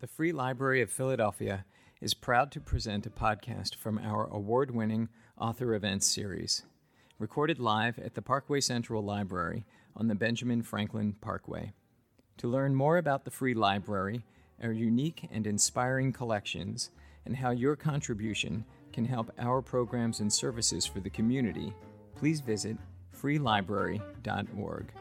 The Free Library of Philadelphia is proud to present a podcast from our award-winning Author Events series, recorded live at the Parkway Central Library on the Benjamin Franklin Parkway. To learn more about the Free Library, our unique and inspiring collections, and how your contribution can help our programs and services for the community, please visit freelibrary.org.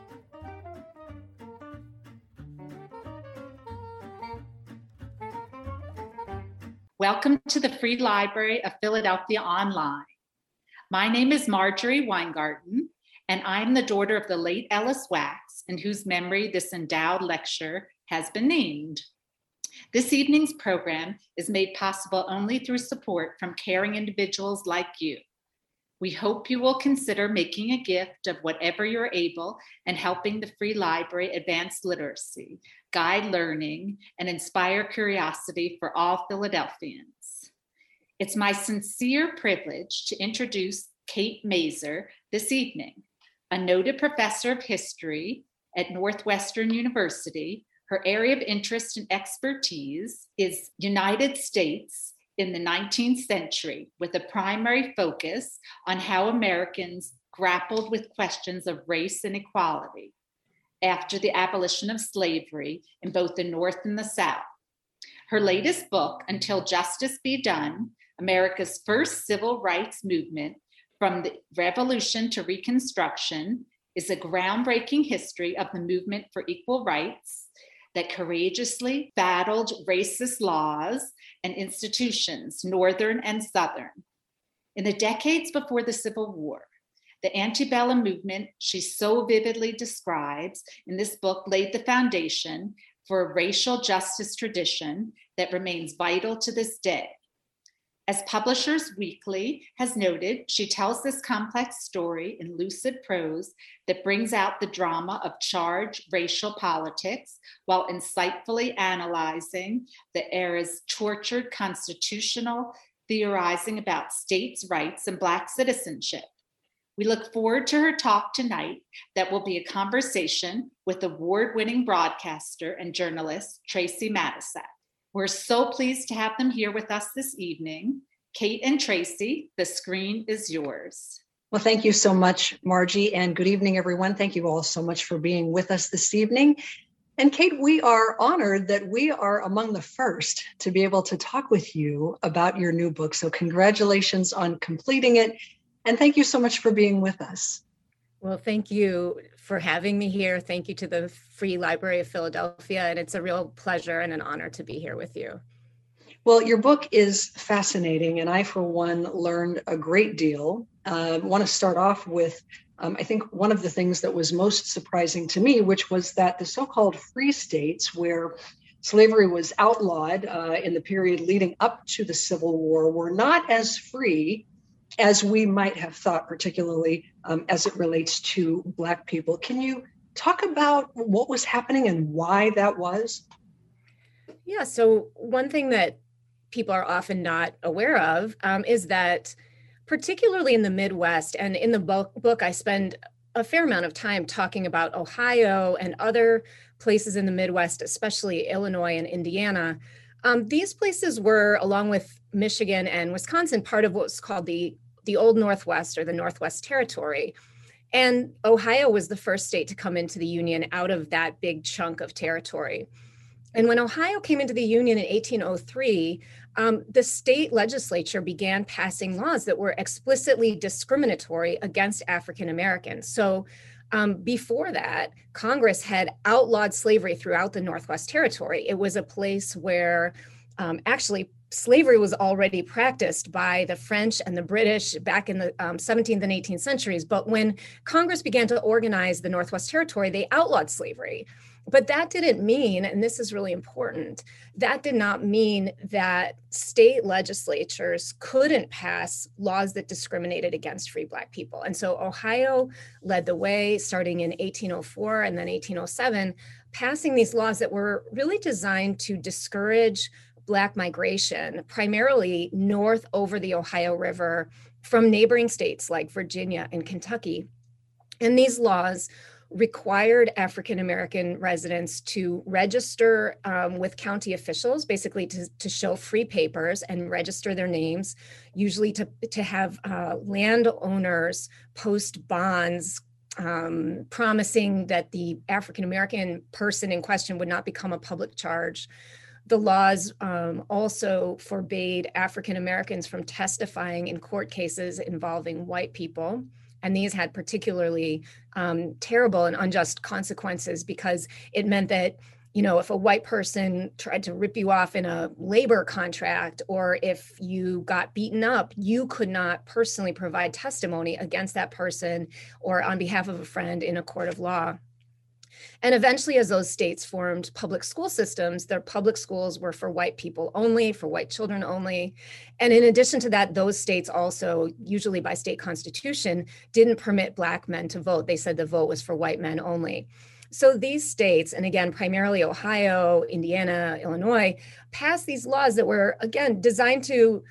Welcome to the Free Library of Philadelphia Online. My name is Marjorie Weingarten, and I'm the daughter of the late Ellis Wax, in whose memory this endowed lecture has been named. This evening's program is made possible only through support from caring individuals like you. We hope you will consider making a gift of whatever you're able and helping the Free Library advance literacy, guide learning, and inspire curiosity for all Philadelphians. It's my sincere privilege to introduce Kate Mazer this evening, a noted professor of history at Northwestern University. Her area of interest and expertise is United States in the 19th century, with a primary focus on how Americans grappled with questions of race and equality after the abolition of slavery in both the North and the South. Her latest book, Until Justice Be Done, America's First Civil Rights Movement from the Revolution to Reconstruction, is a groundbreaking history of the movement for equal rights that courageously battled racist laws and institutions, Northern and Southern. In the decades before the Civil War, the antebellum movement she so vividly describes in this book laid the foundation for a racial justice tradition that remains vital to this day. As Publishers Weekly has noted, she tells this complex story in lucid prose that brings out the drama of charged racial politics while insightfully analyzing the era's tortured constitutional theorizing about states' rights and Black citizenship. We look forward to her talk tonight that will be a conversation with award-winning broadcaster and journalist Tracy Matisak. We're so pleased to have them here with us this evening. Kate and Tracy, the screen is yours. Well, thank you so much, Margie, and good evening, everyone. Thank you all so much for being with us this evening. And Kate, we are honored that we are among the first to be able to talk with you about your new book. So congratulations on completing it. And thank you so much for being with us. Well, thank you for having me here. Thank you to the Free Library of Philadelphia. And it's a real pleasure and an honor to be here with you. Well, your book is fascinating, and I, for one, learned a great deal. I want to start off with, I think, one of the things that was most surprising to me, which was that the so-called free states, where slavery was outlawed in the period leading up to the Civil War, were not as free as we might have thought, particularly as it relates to Black people. Can you talk about what was happening and why that was? Yeah, so one thing that people are often not aware of is that particularly in the Midwest, and in the book I spend a fair amount of time talking about Ohio and other places in the Midwest, especially Illinois and Indiana. These places were, along with Michigan and Wisconsin, part of what was called the Old Northwest, or the Northwest Territory. And Ohio was the first state to come into the Union out of that big chunk of territory. And when Ohio came into the Union in 1803, the state legislature began passing laws that were explicitly discriminatory against African Americans. So before that, Congress had outlawed slavery throughout the Northwest Territory. It was a place where actually slavery was already practiced by the French and the British back in the 17th and 18th centuries. But when Congress began to organize the Northwest Territory, they outlawed slavery. But that didn't mean, and this is really important, that did not mean that state legislatures couldn't pass laws that discriminated against free Black people. And so Ohio led the way, starting in 1804 and then 1807, passing these laws that were really designed to discourage Black migration, primarily north over the Ohio River from neighboring states like Virginia and Kentucky. And these laws required African American residents to register with county officials, basically to show free papers and register their names, usually to have landowners post bonds promising that the African American person in question would not become a public charge. The laws also forbade African Americans from testifying in court cases involving white people. And these had particularly terrible and unjust consequences, because it meant that, if a white person tried to rip you off in a labor contract, or if you got beaten up, you could not personally provide testimony against that person or on behalf of a friend in a court of law. And eventually, as those states formed public school systems, their public schools were for white people only, for white children only. And in addition to that, those states also, usually by state constitution, didn't permit Black men to vote. They said the vote was for white men only. So these states, and again, primarily Ohio, Indiana, Illinois, passed these laws that were, again, designed to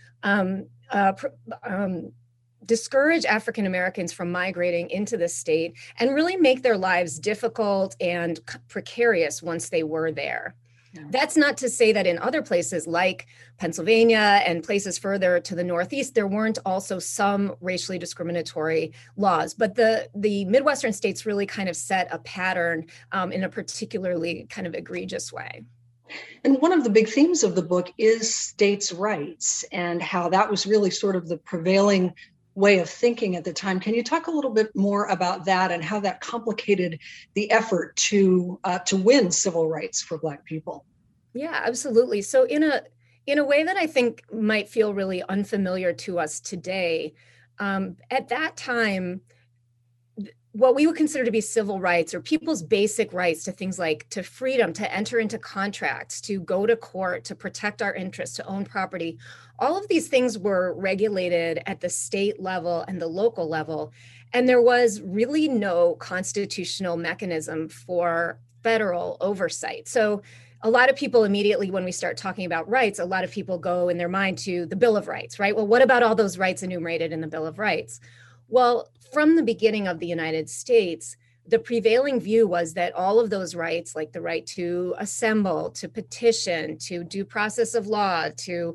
discourage African Americans from migrating into the state and really make their lives difficult and precarious once they were there. Yeah. That's not to say that in other places like Pennsylvania and places further to the Northeast, there weren't also some racially discriminatory laws, but the Midwestern states really kind of set a pattern in a particularly kind of egregious way. And one of the big themes of the book is states' rights and how that was really sort of the prevailing way of thinking at the time. Can you talk a little bit more about that and how that complicated the effort to win civil rights for Black people? Yeah, absolutely. So in a way that I think might feel really unfamiliar to us today, at that time, what we would consider to be civil rights, or people's basic rights to things like to freedom, to enter into contracts, to go to court, to protect our interests, to own property, all of these things were regulated at the state level and the local level. And there was really no constitutional mechanism for federal oversight. So a lot of people immediately, when we start talking about rights, a lot of people go in their mind to the Bill of Rights, right? Well, what about all those rights enumerated in the Bill of Rights? Well, from the beginning of the United States, the prevailing view was that all of those rights, like the right to assemble, to petition, to due process of law, to,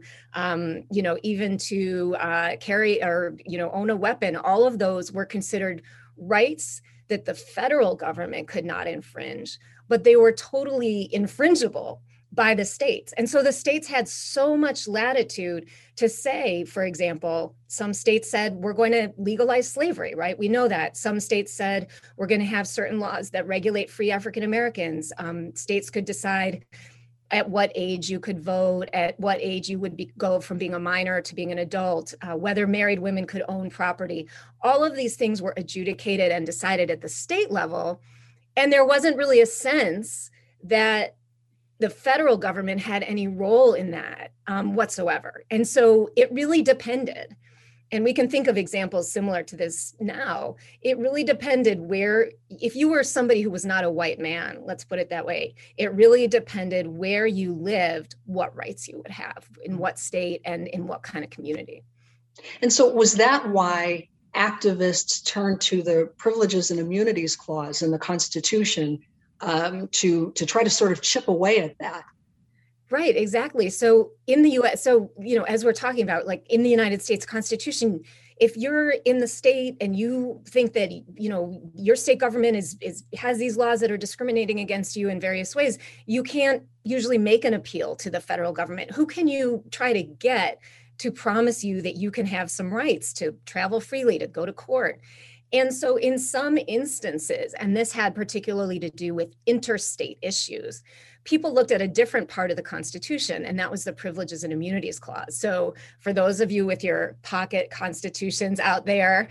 even to carry or, own a weapon, all of those were considered rights that the federal government could not infringe, but they were totally infringible by the states. And so the states had so much latitude to say, for example, some states said, we're going to legalize slavery, right? We know that. Some states said, we're going to have certain laws that regulate free African Americans. States could decide at what age you could vote, at what age you would go from being a minor to being an adult, whether married women could own property. All of these things were adjudicated and decided at the state level. And there wasn't really a sense that the federal government had any role in that whatsoever. And so it really depended. And we can think of examples similar to this now. It really depended where, if you were somebody who was not a white man, let's put it that way, it really depended where you lived, what rights you would have, in what state and in what kind of community. And so was that why activists turned to the Privileges and Immunities Clause in the Constitution to try to sort of chip away at that? Right, exactly. So in the US, as we're talking about, like in the United States Constitution, if you're in the state and you think that, your state government has these laws that are discriminating against you in various ways, you can't usually make an appeal to the federal government. Who can you try to get to promise you that you can have some rights to travel freely, to go to court? And so in some instances, and this had particularly to do with interstate issues, people looked at a different part of the Constitution, and that was the Privileges and Immunities Clause. So for those of you with your pocket constitutions out there,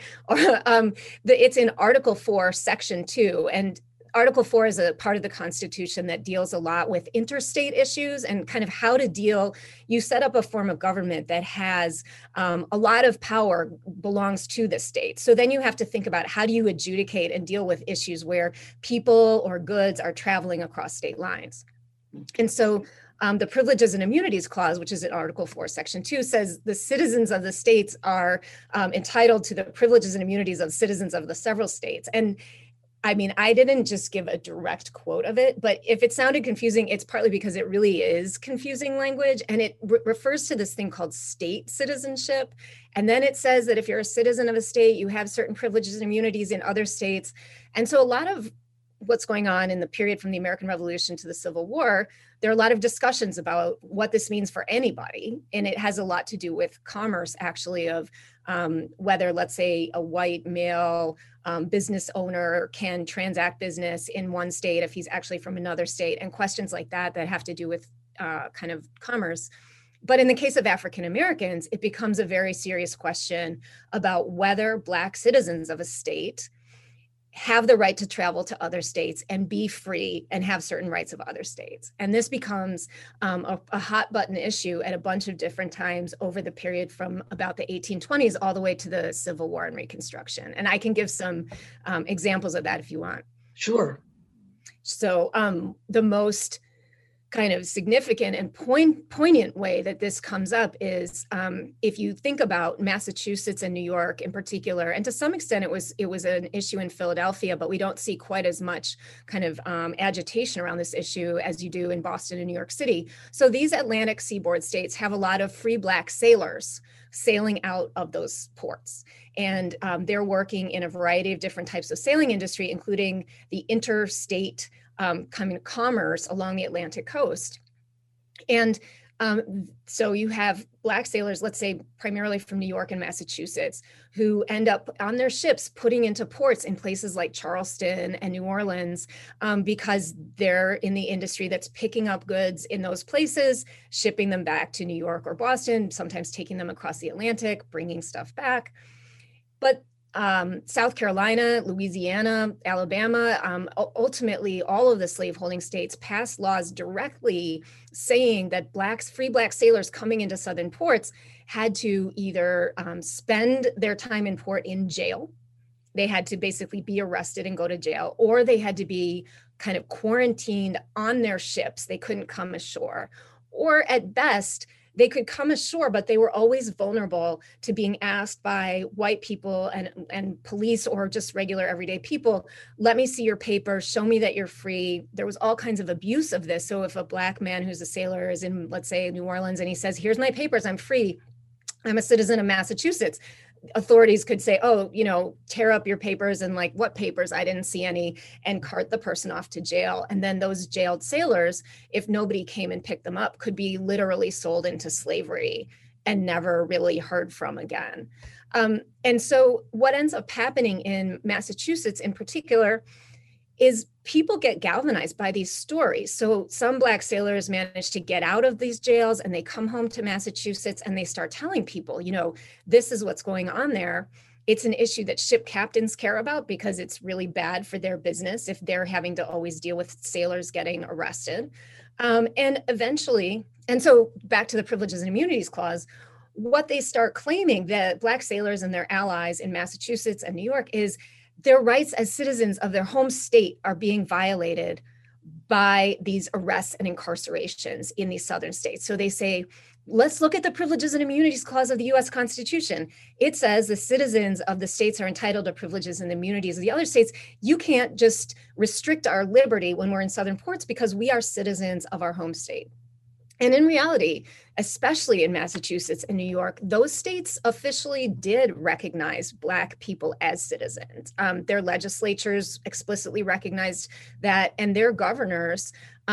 it's in Article 4, Section 2, and Article 4 is a part of the Constitution that deals a lot with interstate issues and kind of how to deal. You set up a form of government that has a lot of power belongs to the state. So then you have to think about how do you adjudicate and deal with issues where people or goods are traveling across state lines. And so the Privileges and Immunities Clause, which is in Article 4, Section 2, says the citizens of the states are entitled to the privileges and immunities of citizens of the several states. And I mean, I didn't just give a direct quote of it, but if it sounded confusing, it's partly because it really is confusing language, and it refers to this thing called state citizenship. And then it says that if you're a citizen of a state, you have certain privileges and immunities in other states. And so a lot of what's going on in the period from the American Revolution to the Civil War, there are a lot of discussions about what this means for anybody. And it has a lot to do with commerce, actually, of whether, let's say, a white male business owner can transact business in one state if he's actually from another state, and questions like that have to do with kind of commerce. But in the case of African Americans, it becomes a very serious question about whether Black citizens of a state have the right to travel to other states and be free and have certain rights of other states. And this becomes a hot button issue at a bunch of different times over the period from about the 1820s all the way to the Civil War and Reconstruction. And I can give some examples of that if you want. Sure. So the most kind of significant and poignant way that this comes up is if you think about Massachusetts and New York in particular, and to some extent it was an issue in Philadelphia, but we don't see quite as much kind of agitation around this issue as you do in Boston and New York City. So these Atlantic seaboard states have a lot of free Black sailors sailing out of those ports. And they're working in a variety of different types of sailing industry, including the interstate commerce along the Atlantic coast. And so you have Black sailors, let's say primarily from New York and Massachusetts, who end up on their ships putting into ports in places like Charleston and New Orleans because they're in the industry that's picking up goods in those places, shipping them back to New York or Boston, sometimes taking them across the Atlantic, bringing stuff back. But South Carolina, Louisiana, Alabama, ultimately all of the slaveholding states passed laws directly saying that free Black sailors coming into Southern ports had to either spend their time in port in jail. They had to basically be arrested and go to jail, or they had to be kind of quarantined on their ships. They couldn't come ashore, or at best, they could come ashore, but they were always vulnerable to being asked by white people and police or just regular everyday people, let me see your papers, show me that you're free. There was all kinds of abuse of this. So if a Black man who's a sailor is in, let's say, New Orleans, and he says, here's my papers, I'm free, I'm a citizen of Massachusetts, authorities could say, oh, tear up your papers, and like, what papers? I didn't see any, and cart the person off to jail. And then those jailed sailors, if nobody came and picked them up, could be literally sold into slavery and never really heard from again. And so what ends up happening in Massachusetts in particular is people get galvanized by these stories. So some Black sailors manage to get out of these jails, and they come home to Massachusetts and they start telling people, this is what's going on there. It's an issue that ship captains care about because it's really bad for their business if they're having to always deal with sailors getting arrested. And eventually, and so back to the Privileges and Immunities Clause, what they start claiming, that Black sailors and their allies in Massachusetts and New York, is their rights as citizens of their home state are being violated by these arrests and incarcerations in these southern states. So they say, let's look at the Privileges and Immunities Clause of the US Constitution. It says the citizens of the states are entitled to privileges and immunities of the other states. You can't just restrict our liberty when we're in southern ports because we are citizens of our home state. And in reality, especially in Massachusetts and New York, those states officially did recognize Black people as citizens. Their legislatures explicitly recognized that, and their governors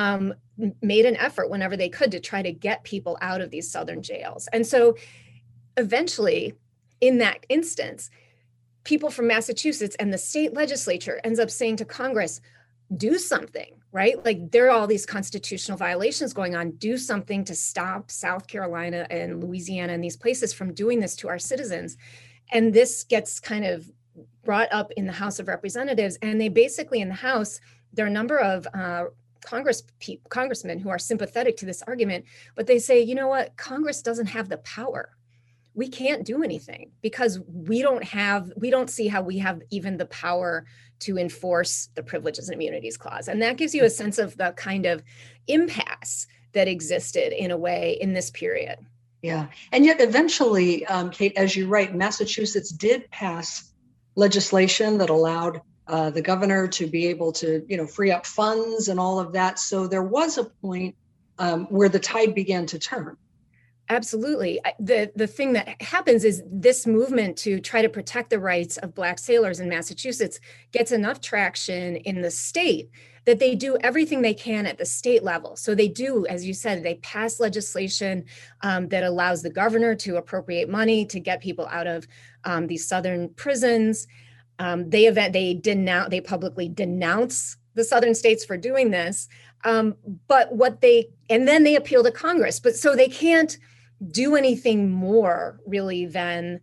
made an effort whenever they could to try to get people out of these southern jails. And so eventually, in that instance, people from Massachusetts and the state legislature ends up saying to Congress, do something, right? Like, there are all these constitutional violations going on. Do something to stop South Carolina and Louisiana and these places from doing this to our citizens. And this gets kind of brought up in the House of Representatives. And they basically, in the House, there are a number of congressmen who are sympathetic to this argument, but they say, you know what? Congress doesn't have the power. We can't do anything because we don't see how we have even the power to enforce the Privileges and Immunities Clause. And that gives you a sense of the kind of impasse that existed in a way in this period. Yeah. And yet eventually, Kate, as you write, Massachusetts did pass legislation that allowed the governor to be able to, free up funds and all of that. So there was a point where the tide began to turn. Absolutely. The thing that happens is this movement to try to protect the rights of Black sailors in Massachusetts gets enough traction in the state that they do everything they can at the state level. So they do, as you said, they pass legislation that allows the governor to appropriate money to get people out of these southern prisons. They publicly denounce the southern states for doing this. And then they appeal to Congress. But so they can't do anything more really than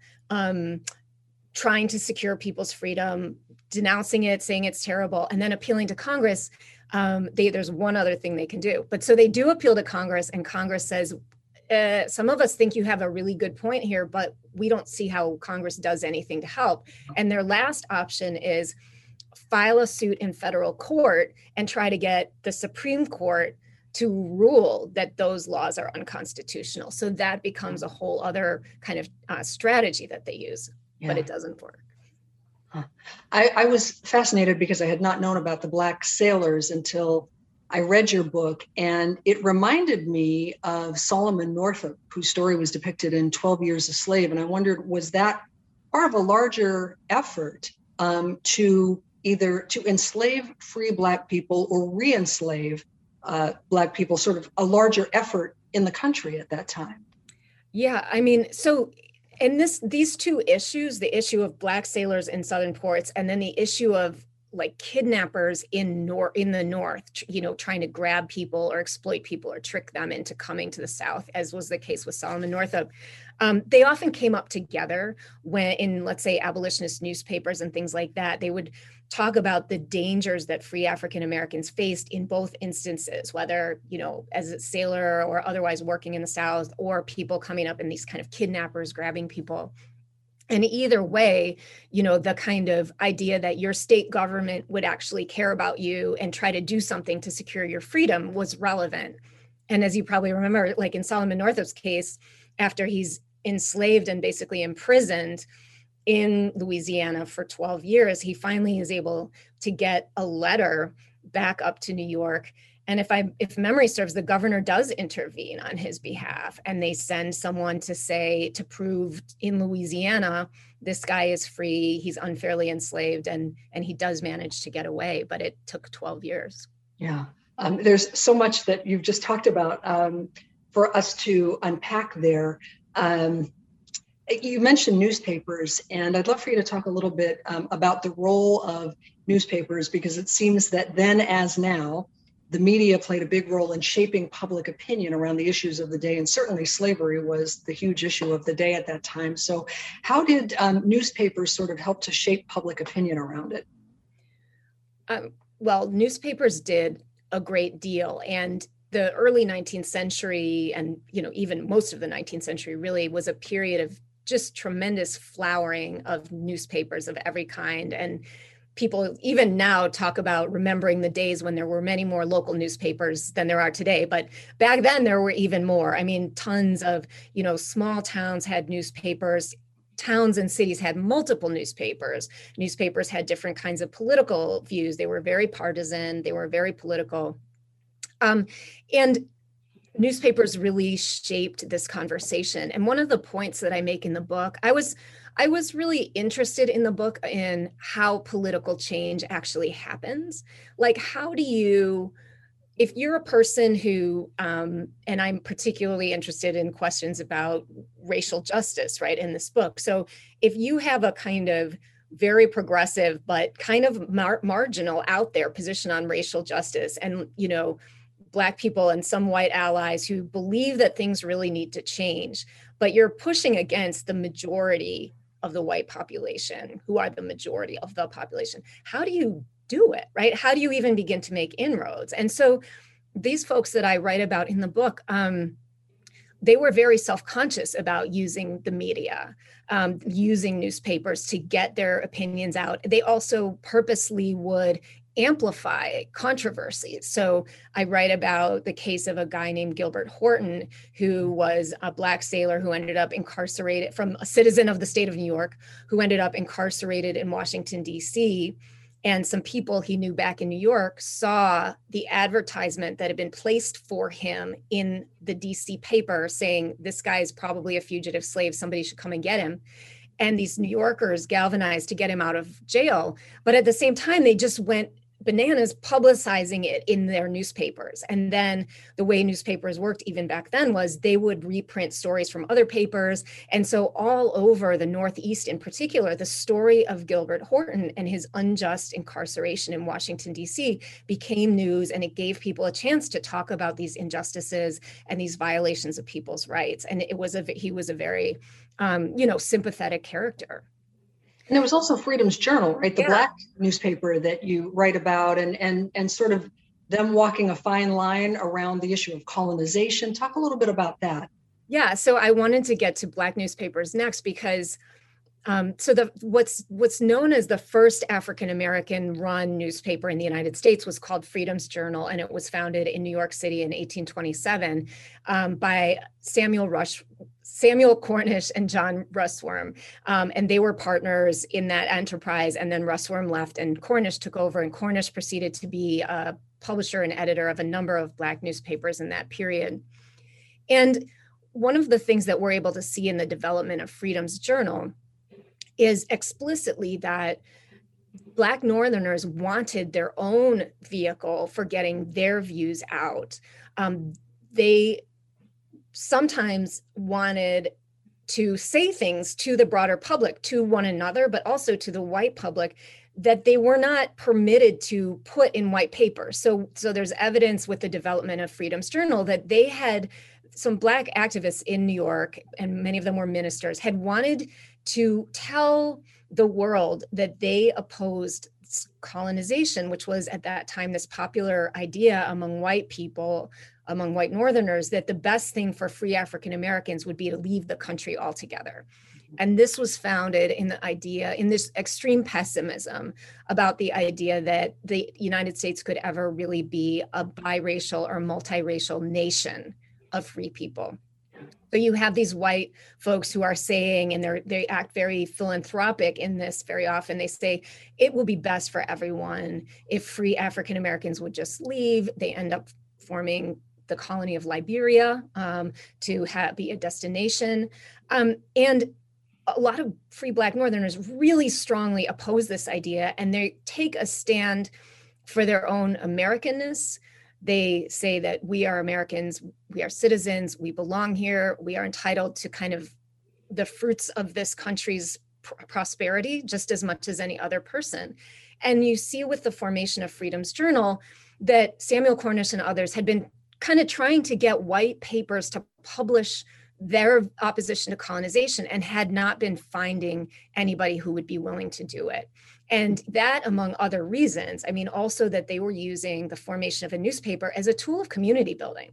trying to secure people's freedom, denouncing it, saying it's terrible, and then appealing to Congress. There's one other thing they can do. But so they do appeal to Congress, and Congress says, some of us think you have a really good point here, but we don't see how Congress does anything to help. And their last option is file a suit in federal court and try to get the Supreme Court to rule that those laws are unconstitutional. So that becomes a whole other kind of strategy that they use, but it doesn't work. I was fascinated because I had not known about the Black sailors until I read your book, and it reminded me of Solomon Northup, whose story was depicted in 12 Years a Slave. And I wondered, was that part of a larger effort to either to enslave free Black people or re-enslave Black people, sort of a larger effort in the country at that time? Yeah, I mean, so in these two issues, the issue of Black sailors in southern ports, and then the issue of like kidnappers in the north, trying to grab people or exploit people or trick them into coming to the south, as was the case with Solomon Northup. They often came up together when in, let's say, abolitionist newspapers and things like that. They would talk about the dangers that free African Americans faced in both instances, whether, as a sailor or otherwise working in the South, or people coming up in these kind of kidnappers grabbing people. And either way, the kind of idea that your state government would actually care about you and try to do something to secure your freedom was relevant. And as you probably remember, like in Solomon Northup's case, after he's enslaved and basically imprisoned in Louisiana for 12 years, he finally is able to get a letter back up to New York. And if memory serves, the governor does intervene on his behalf, and they send someone to prove in Louisiana, this guy is free, he's unfairly enslaved, and he does manage to get away, but it took 12 years. Yeah, there's so much that you've just talked about for us to unpack there. You mentioned newspapers, and I'd love for you to talk a little bit about the role of newspapers, because it seems that then as now, the media played a big role in shaping public opinion around the issues of the day. And certainly slavery was the huge issue of the day at that time. So how did newspapers sort of help to shape public opinion around it? Well, newspapers did a great deal. And the early 19th century and, even most of the 19th century really was a period of just tremendous flowering of newspapers of every kind. And people even now talk about remembering the days when there were many more local newspapers than there are today. But back then there were even more. I mean, tons of, small towns had newspapers. Towns and cities had multiple newspapers. Newspapers had different kinds of political views. They were very partisan. They were very political. And newspapers really shaped this conversation. And one of the points that I make in the book, I was really interested in the book in how political change actually happens. Like, how do you, if you're a person who, and I'm particularly interested in questions about racial justice, right, in this book. So if you have a kind of very progressive, but kind of marginal out there position on racial justice, and, Black people and some white allies who believe that things really need to change, but you're pushing against the majority of the white population, who are the majority of the population. How do you do it, right? How do you even begin to make inroads? And so these folks that I write about in the book, they were very self-conscious about using the media, using newspapers to get their opinions out. They also purposely would amplify controversies. So I write about the case of a guy named Gilbert Horton, who was a Black sailor who ended up incarcerated, from a citizen of the state of New York, who ended up incarcerated in Washington, D.C. And some people he knew back in New York saw the advertisement that had been placed for him in the DC paper saying, this guy is probably a fugitive slave. Somebody should come and get him. And these New Yorkers galvanized to get him out of jail. But at the same time, they just went bananas publicizing it in their newspapers. And then the way newspapers worked even back then was they would reprint stories from other papers. And so all over the Northeast in particular, the story of Gilbert Horton and his unjust incarceration in Washington, D.C. became news, and it gave people a chance to talk about these injustices and these violations of people's rights. And he was a very, sympathetic character. And there was also Freedom's Journal, right? The Black newspaper that you write about, and sort of them walking a fine line around the issue of colonization. Talk a little bit about that. Yeah, so I wanted to get to Black newspapers next because what's known as the first African-American run newspaper in the United States was called Freedom's Journal, and it was founded in New York City in 1827 by Samuel Cornish and John Russwurm. And they were partners in that enterprise. And then Russwurm left and Cornish took over, and Cornish proceeded to be a publisher and editor of a number of Black newspapers in that period. And one of the things that we're able to see in the development of Freedom's Journal is explicitly that Black Northerners wanted their own vehicle for getting their views out. They sometimes wanted to say things to the broader public, to one another, but also to the white public that they were not permitted to put in white paper. So there's evidence with the development of Freedom's Journal that they had some Black activists in New York, and many of them were ministers, had wanted to tell the world that they opposed colonization, which was at that time this popular idea among white people, among white Northerners, that the best thing for free African Americans would be to leave the country altogether. And this was founded in this extreme pessimism about the idea that the United States could ever really be a biracial or multiracial nation of free people. So you have these white folks who are saying, and they act very philanthropic in this very often. They say, it will be best for everyone if free African Americans would just leave. They end up forming the colony of Liberia to be a destination. And a lot of free Black Northerners really strongly oppose this idea, and they take a stand for their own Americanness. They say that we are Americans, we are citizens, we belong here, we are entitled to kind of the fruits of this country's prosperity just as much as any other person. And you see with the formation of Freedom's Journal that Samuel Cornish and others had been kind of trying to get white papers to publish their opposition to colonization and had not been finding anybody who would be willing to do it. And that, among other reasons, I mean, also that they were using the formation of a newspaper as a tool of community building.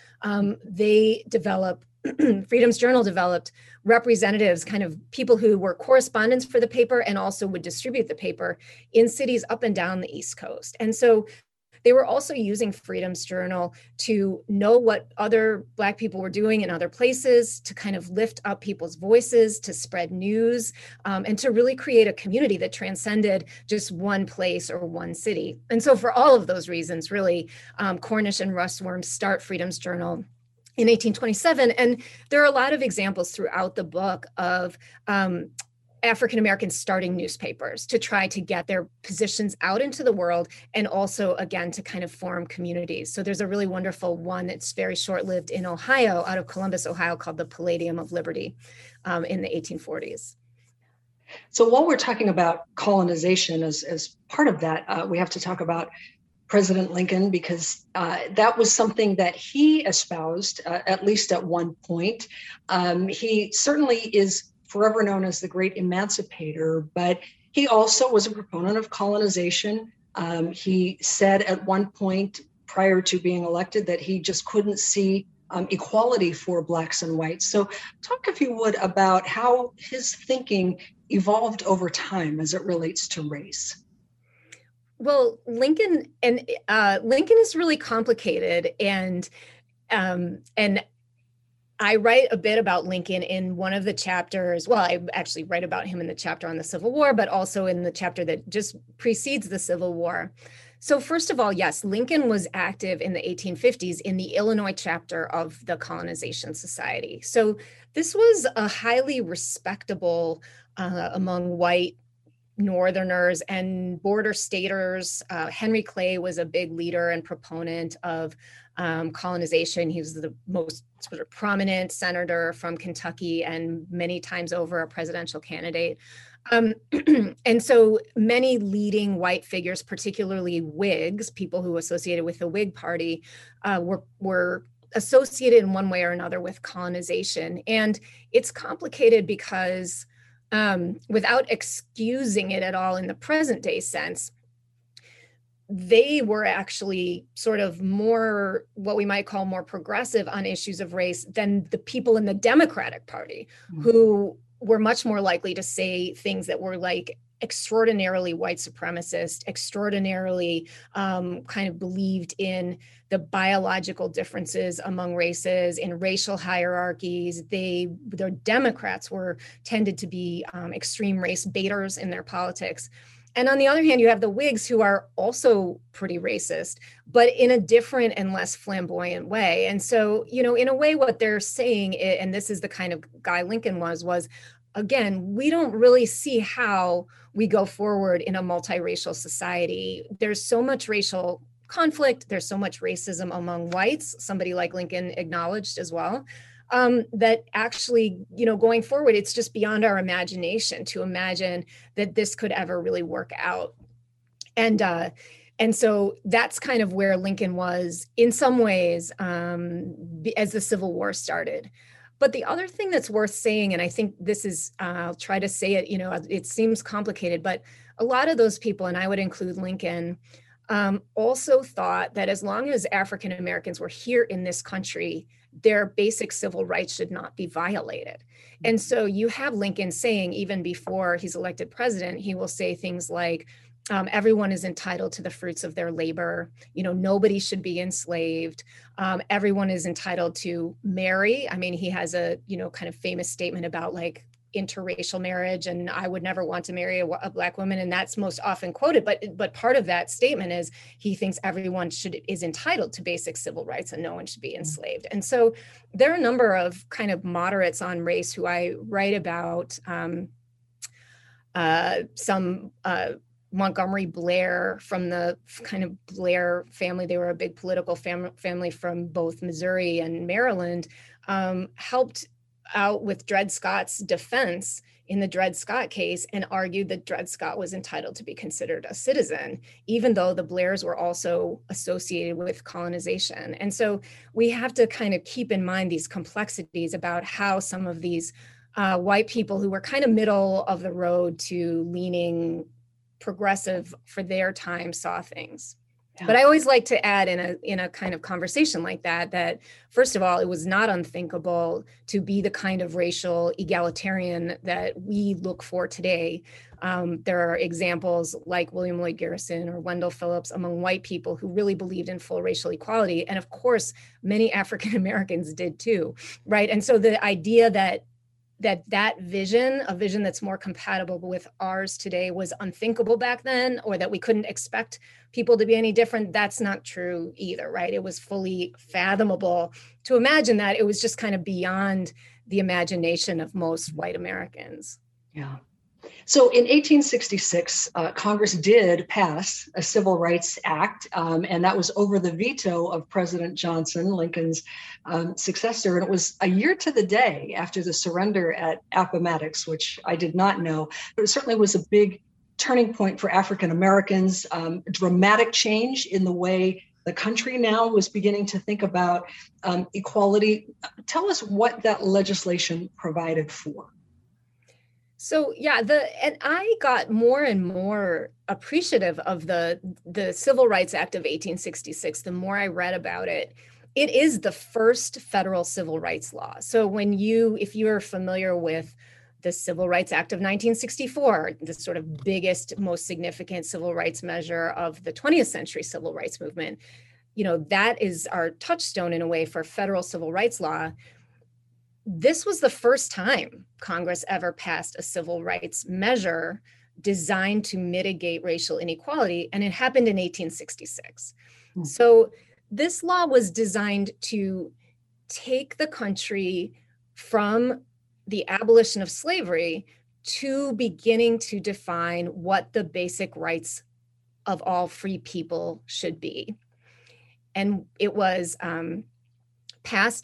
Freedom's Journal developed representatives, kind of people who were correspondents for the paper and also would distribute the paper in cities up and down the East Coast. And so they were also using Freedom's Journal to know what other Black people were doing in other places, to kind of lift up people's voices, to spread news, and to really create a community that transcended just one place or one city. And so for all of those reasons, really, Cornish and Russwurm start Freedom's Journal in 1827. And there are a lot of examples throughout the book of African Americans starting newspapers to try to get their positions out into the world, and also, again, to kind of form communities. So there's a really wonderful one that's very short-lived in Ohio, out of Columbus, Ohio, called the Palladium of Liberty in the 1840s. So while we're talking about colonization as part of that, we have to talk about President Lincoln, because that was something that he espoused, at least at one point. He certainly is forever known as the great emancipator, but he also was a proponent of colonization. He said at one point prior to being elected that he just couldn't see equality for Blacks and whites. So talk, if you would, about how his thinking evolved over time as it relates to race. Well, Lincoln is really complicated, and I write a bit about Lincoln in one of the chapters. Well, I actually write about him in the chapter on the Civil War, but also in the chapter that just precedes the Civil War. So first of all, yes, Lincoln was active in the 1850s in the Illinois chapter of the Colonization Society. So this was a highly respectable among white Northerners and border staters. Henry Clay was a big leader and proponent of colonization. He was the most sort of prominent senator from Kentucky and many times over a presidential candidate. And so many leading white figures, particularly Whigs, people who associated with the Whig Party, were associated in one way or another with colonization. And it's complicated because without excusing it at all in the present day sense, they were actually sort of more, what we might call more progressive on issues of race than the people in the Democratic Party, who were much more likely to say things that were like extraordinarily white supremacist, extraordinarily kind of believed in the biological differences among races, in racial hierarchies. Their Democrats tended to be extreme race baiters in their politics. And on the other hand, you have the Whigs, who are also pretty racist, but in a different and less flamboyant way. And so, in a way, what they're saying, and this is the kind of guy Lincoln was, again, we don't really see how we go forward in a multiracial society. There's so much racial conflict. There's so much racism among whites, somebody like Lincoln acknowledged as well. That actually, going forward, it's just beyond our imagination to imagine that this could ever really work out. And so that's kind of where Lincoln was in some ways as the Civil War started. But the other thing that's worth saying, and I think this is, I'll try to say it, it seems complicated, but a lot of those people, and I would include Lincoln, also thought that as long as African Americans were here in this country, their basic civil rights should not be violated. And so you have Lincoln saying, even before he's elected president, he will say things like, everyone is entitled to the fruits of their labor. Nobody should be enslaved. Everyone is entitled to marry. I mean, he has a, kind of famous statement about like interracial marriage, and I would never want to marry a Black woman, and that's most often quoted. But part of that statement is he thinks everyone is entitled to basic civil rights, and no one should be enslaved. And so there are a number of kind of moderates on race who I write about. Some Montgomery Blair, from the kind of Blair family, they were a big political family from both Missouri and Maryland, helped out with Dred Scott's defense in the Dred Scott case and argued that Dred Scott was entitled to be considered a citizen, even though the Blairs were also associated with colonization. And so we have to kind of keep in mind these complexities about how some of these white people who were kind of middle of the road to leaning progressive for their time saw things. Yeah. But I always like to add in a kind of conversation like that first of all, it was not unthinkable to be the kind of racial egalitarian that we look for today. There are examples like William Lloyd Garrison or Wendell Phillips among white people who really believed in full racial equality. And of course, many African Americans did too, right? And so the idea that vision, a vision that's more compatible with ours today, was unthinkable back then, or that we couldn't expect people to be any different, that's not true either, right? It was fully fathomable to imagine that. It was just kind of beyond the imagination of most white Americans. Yeah. So in 1866, Congress did pass a Civil Rights Act, and that was over the veto of President Johnson, Lincoln's successor. And it was a year to the day after the surrender at Appomattox, which I did not know. But it certainly was a big turning point for African Americans, dramatic change in the way the country now was beginning to think about equality. Tell us what that legislation provided for. So and I got more and more appreciative of the Civil Rights Act of 1866. The more I read about it, it is the first federal civil rights law. So if you're familiar with the Civil Rights Act of 1964, the sort of biggest, most significant civil rights measure of the 20th century civil rights movement, that is our touchstone in a way for federal civil rights law. this was the first time Congress ever passed a civil rights measure designed to mitigate racial inequality, and it happened in 1866. So this law was designed to take the country from the abolition of slavery to beginning to define what the basic rights of all free people should be. And it was passed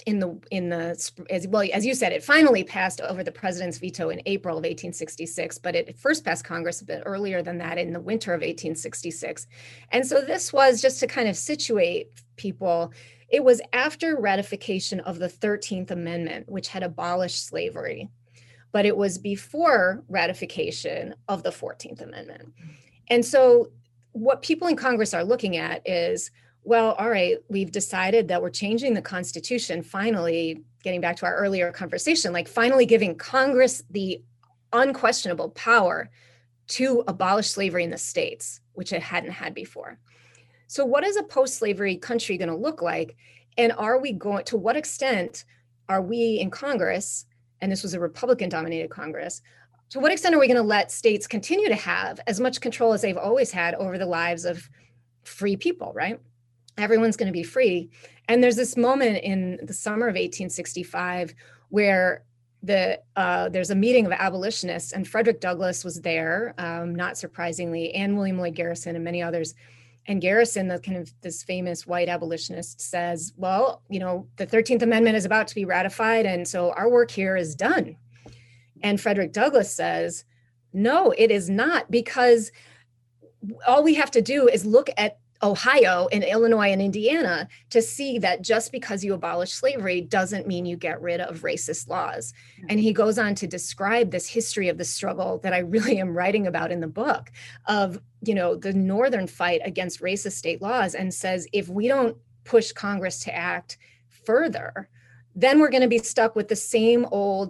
as you said, it finally passed over the president's veto in April of 1866, but it first passed Congress a bit earlier than that in the winter of 1866. And so this was, just to kind of situate people, it was after ratification of the 13th Amendment, which had abolished slavery, but it was before ratification of the 14th Amendment. And so what people in Congress are looking at is, well, all right, we've decided that we're changing the Constitution, finally, getting back to our earlier conversation, like finally giving Congress the unquestionable power to abolish slavery in the states, which it hadn't had before. So what is a post-slavery country going to look like? And to what extent are we in Congress, and this was a Republican-dominated Congress, to what extent are we going to let states continue to have as much control as they've always had over the lives of free people, right? Everyone's going to be free. And there's this moment in the summer of 1865 where there's a meeting of abolitionists, and Frederick Douglass was there, not surprisingly, and William Lloyd Garrison and many others. And Garrison, this famous white abolitionist, says, well, the 13th Amendment is about to be ratified, and so our work here is done. And Frederick Douglass says, no, it is not, because all we have to do is look at Ohio and Illinois and Indiana to see that just because you abolish slavery doesn't mean you get rid of racist laws. And he goes on to describe this history of the struggle that I really am writing about in the book of, the Northern fight against racist state laws, and says, if we don't push Congress to act further, then we're going to be stuck with the same old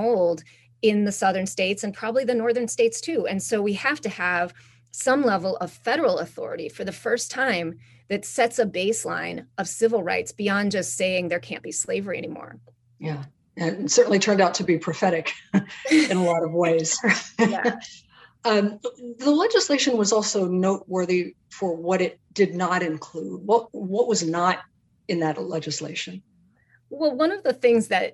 in the Southern states and probably the Northern states too. And so we have to have some level of federal authority for the first time that sets a baseline of civil rights beyond just saying there can't be slavery anymore. Yeah, and it certainly turned out to be prophetic in a lot of ways. Yeah. The legislation was also noteworthy for what it did not include. What was not in that legislation? Well, one of the things that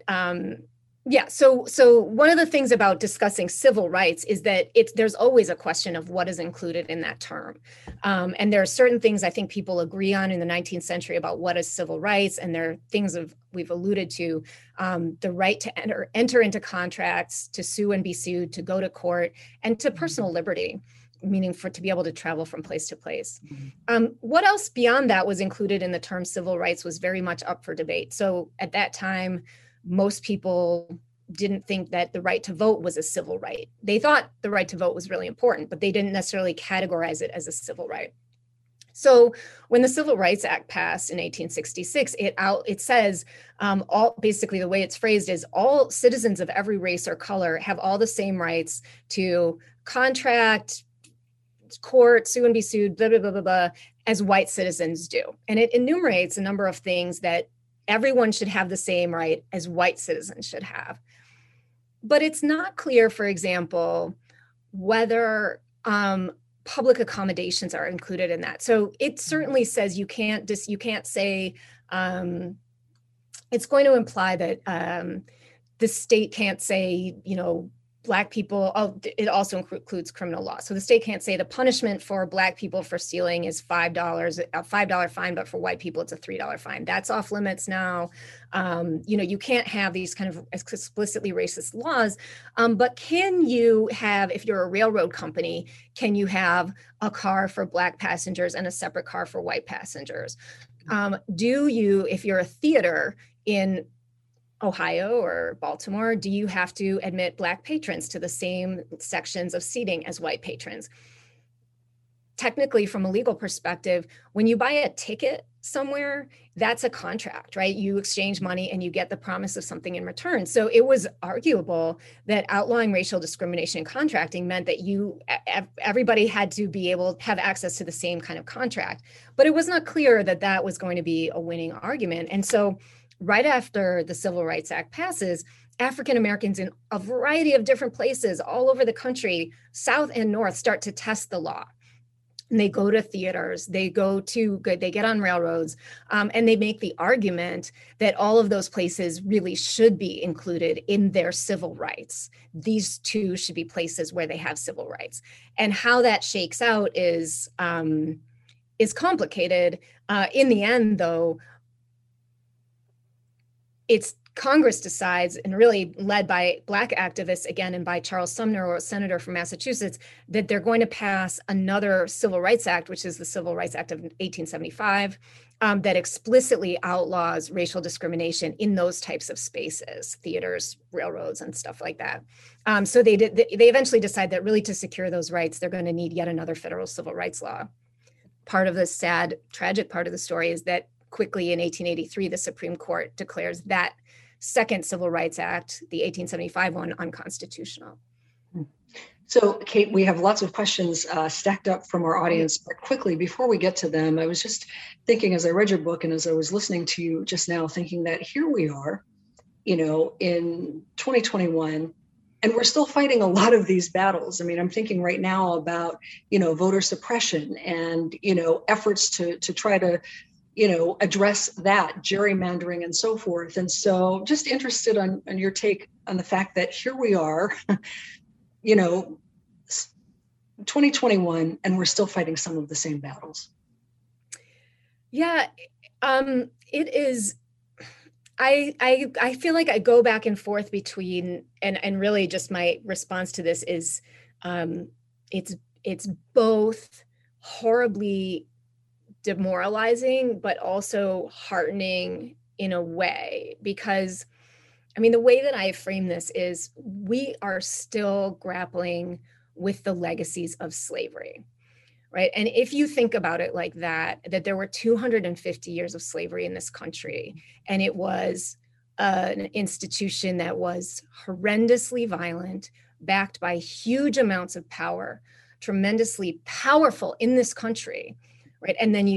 So one of the things about discussing civil rights is that there's always a question of what is included in that term. And there are certain things I think people agree on in the 19th century about what is civil rights. And there are things we've alluded to, the right to enter into contracts, to sue and be sued, to go to court, and to personal liberty, meaning to be able to travel from place to place. What else beyond that was included in the term civil rights was very much up for debate. So at that time, most people didn't think that the right to vote was a civil right. They thought the right to vote was really important, but they didn't necessarily categorize it as a civil right. So when the Civil Rights Act passed in 1866, it says, basically the way it's phrased is all citizens of every race or color have all the same rights to contract, court, sue and be sued, blah, blah, blah, blah, blah, as white citizens do. And it enumerates a number of things that everyone should have the same right as white citizens should have. But it's not clear, for example, whether public accommodations are included in that. So it certainly says you can't say, it's going to imply that the state can't say, Black people, it also includes criminal law. So the state can't say the punishment for Black people for stealing is $5, a $5 fine, but for white people, it's a $3 fine. That's off limits now. You can't have these kind of explicitly racist laws, but can you have, if you're a railroad company, can you have a car for Black passengers and a separate car for white passengers? If you're a theater in Ohio or Baltimore, do you have to admit Black patrons to the same sections of seating as white patrons? Technically, from a legal perspective, when you buy a ticket somewhere, that's a contract, right? You exchange money and you get the promise of something in return. So it was arguable that outlawing racial discrimination in contracting meant that everybody had to be able to have access to the same kind of contract. But it was not clear that that was going to be a winning argument. And so right after the Civil Rights Act passes, African Americans in a variety of different places all over the country, South and North, start to test the law. And they go to theaters, they get on railroads, and they make the argument that all of those places really should be included in their civil rights. These two should be places where they have civil rights. And how that shakes out is complicated. In the end, though, it's Congress decides, and really led by Black activists again, and by Charles Sumner, a senator from Massachusetts, that they're going to pass another Civil Rights Act, which is the Civil Rights Act of 1875, that explicitly outlaws racial discrimination in those types of spaces, theaters, railroads, and stuff like that. So they eventually decide that really to secure those rights, they're going to need yet another federal civil rights law. Part of the sad, tragic part of the story is that quickly in 1883, the Supreme Court declares that second Civil Rights Act, the 1875 one, unconstitutional. So, Kate, we have lots of questions stacked up from our audience, but quickly, before we get to them, I was just thinking as I read your book and as I was listening to you just now, thinking that here we are, in 2021, and we're still fighting a lot of these battles. I mean, I'm thinking right now about, voter suppression and, efforts to try to address that, gerrymandering and so forth. And so just interested on your take on the fact that here we are, 2021, and we're still fighting some of the same battles. Yeah, it is. I feel like I go back and forth between, and really just my response to this is, it's both horribly demoralizing, but also heartening in a way, because the way that I frame this is we are still grappling with the legacies of slavery, right? And if you think about it like that there were 250 years of slavery in this country, and it was an institution that was horrendously violent, backed by huge amounts of power, tremendously powerful in this country. Right. And then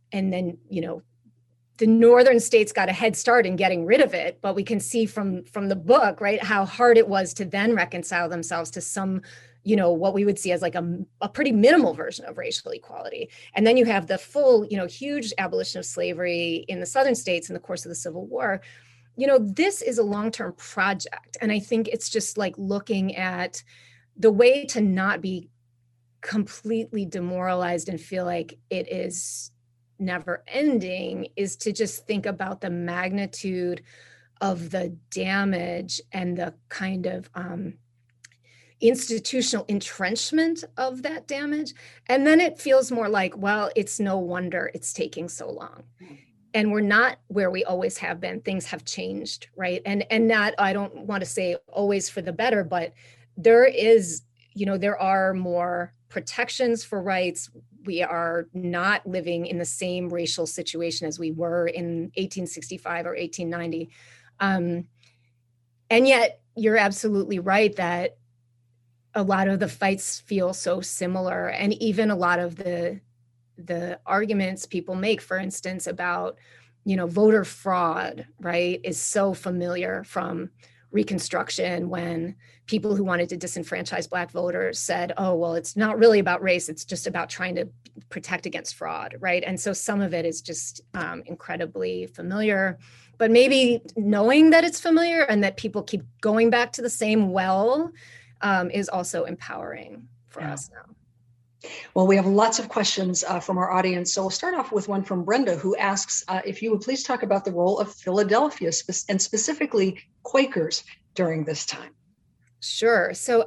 the northern states got a head start in getting rid of it, but we can see from the book, right, how hard it was to then reconcile themselves to some, what we would see as like a pretty minimal version of racial equality. And then you have the full, huge abolition of slavery in the southern states in the course of the Civil War. This is a long-term project. And I think it's just like looking at the way to not be completely demoralized and feel like it is never ending is to just think about the magnitude of the damage and the kind of institutional entrenchment of that damage. And then it feels more like, well, it's no wonder it's taking so long. And we're not where we always have been. Things have changed, right? And not, I don't want to say always for the better, but there is, there are more protections for rights. We are not living in the same racial situation as we were in 1865 or 1890. And yet you're absolutely right that a lot of the fights feel so similar. And even a lot of the arguments people make, for instance, about, voter fraud, right, is so familiar from Reconstruction, when people who wanted to disenfranchise Black voters said, oh, well, it's not really about race, it's just about trying to protect against fraud, right? And so some of it is just incredibly familiar, but maybe knowing that it's familiar and that people keep going back to the same well is also empowering for us now. Well, we have lots of questions from our audience. So we'll start off with one from Brenda, who asks if you would please talk about the role of Philadelphia and specifically Quakers during this time. Sure. So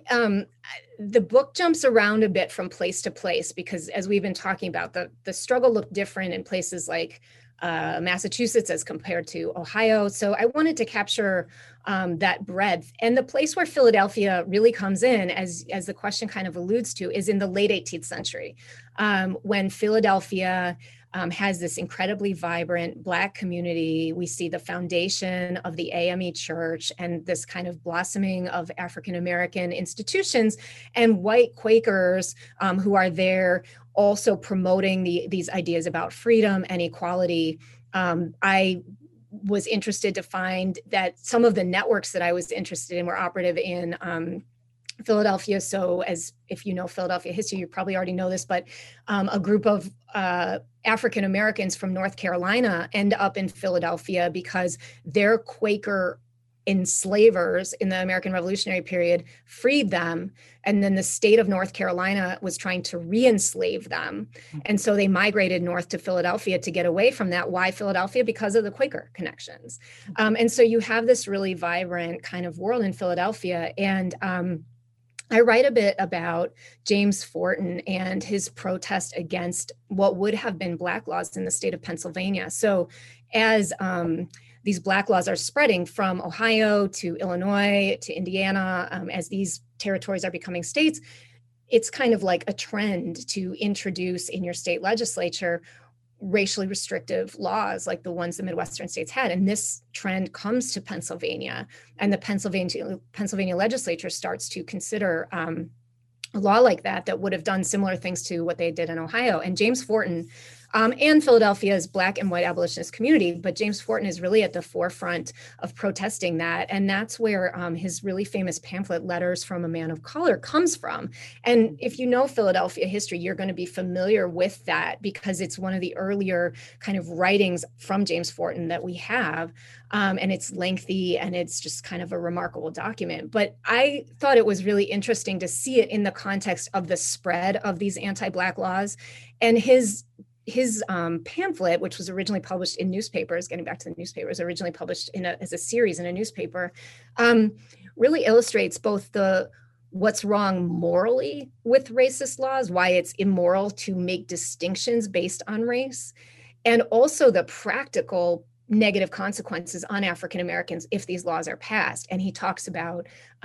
the book jumps around a bit from place to place because, as we've been talking about, the struggle looked different in places like Massachusetts as compared to Ohio. So I wanted to capture that breadth. And the place where Philadelphia really comes in, as the question kind of alludes to, is in the late 18th century, when Philadelphia has this incredibly vibrant Black community. We see the foundation of the AME Church and this kind of blossoming of African-American institutions and white Quakers who are there also promoting these ideas about freedom and equality. I was interested to find that some of the networks that I was interested in were operative in Philadelphia. So as if you know Philadelphia history, you probably already know this, but a group of African Americans from North Carolina end up in Philadelphia because their Quaker enslavers in the American Revolutionary period freed them. And then the state of North Carolina was trying to re-enslave them. And so they migrated north to Philadelphia to get away from that. Why Philadelphia? Because of the Quaker connections. And so you have this really vibrant kind of world in Philadelphia. And I write a bit about James Forten and his protest against what would have been Black laws in the state of Pennsylvania. So as these Black laws are spreading from Ohio to Illinois to Indiana, as these territories are becoming states, it's kind of like a trend to introduce in your state legislature racially restrictive laws like the ones the Midwestern states had. And this trend comes to Pennsylvania, and the Pennsylvania legislature starts to consider a law like that would have done similar things to what they did in Ohio. And James Forten and Philadelphia's Black and white abolitionist community, but James Forten is really at the forefront of protesting that. And that's where his really famous pamphlet, Letters from a Man of Color, comes from. And if you know Philadelphia history, you're going to be familiar with that because it's one of the earlier kind of writings from James Forten that we have. And it's lengthy and it's just kind of a remarkable document. But I thought it was really interesting to see it in the context of the spread of these anti-Black laws. And his pamphlet, which was originally published in newspapers, getting back to the newspapers, originally published as a series in a newspaper, really illustrates both what's wrong morally with racist laws, why it's immoral to make distinctions based on race, and also the practical negative consequences on African Americans if these laws are passed. And he talks about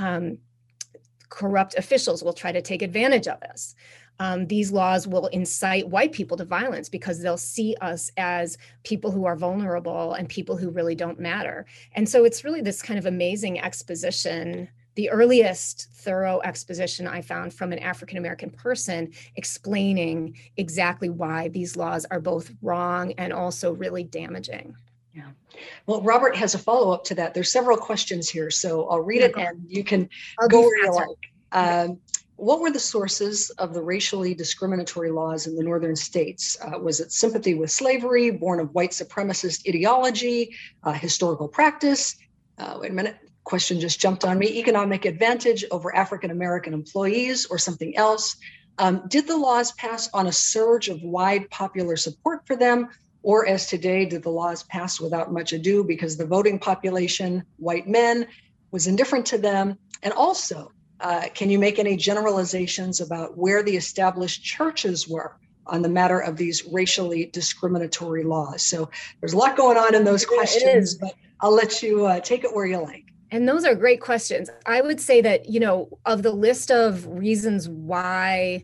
corrupt officials will try to take advantage of us. These laws will incite white people to violence because they'll see us as people who are vulnerable and people who really don't matter. And so it's really this kind of amazing exposition, the earliest thorough exposition I found from an African-American person explaining exactly why these laws are both wrong and also really damaging. Yeah. Well, Robert has a follow-up to that. There's several questions here, so I'll read it and you can go where you like. What were the sources of the racially discriminatory laws in the northern states? Was it sympathy with slavery, born of white supremacist ideology, historical practice? Wait a minute, question just jumped on me. Economic advantage over African-American employees or something else? Did the laws pass on a surge of wide popular support for them? Or as today, did the laws pass without much ado because the voting population, white men, was indifferent to them? And also, can you make any generalizations about where the established churches were on the matter of these racially discriminatory laws? So there's a lot going on in those questions, but I'll let you take it where you like. And those are great questions. I would say that, of the list of reasons why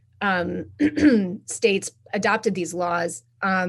states adopted these laws,